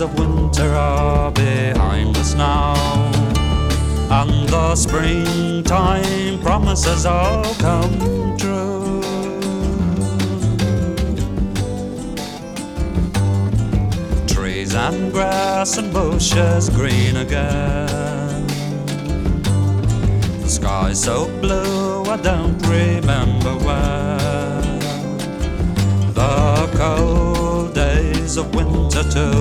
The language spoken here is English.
days of winter are behind us now, and the springtime promises all come true. Trees and grass and bushes green again, the sky so blue I don't remember when. The cold days of winter too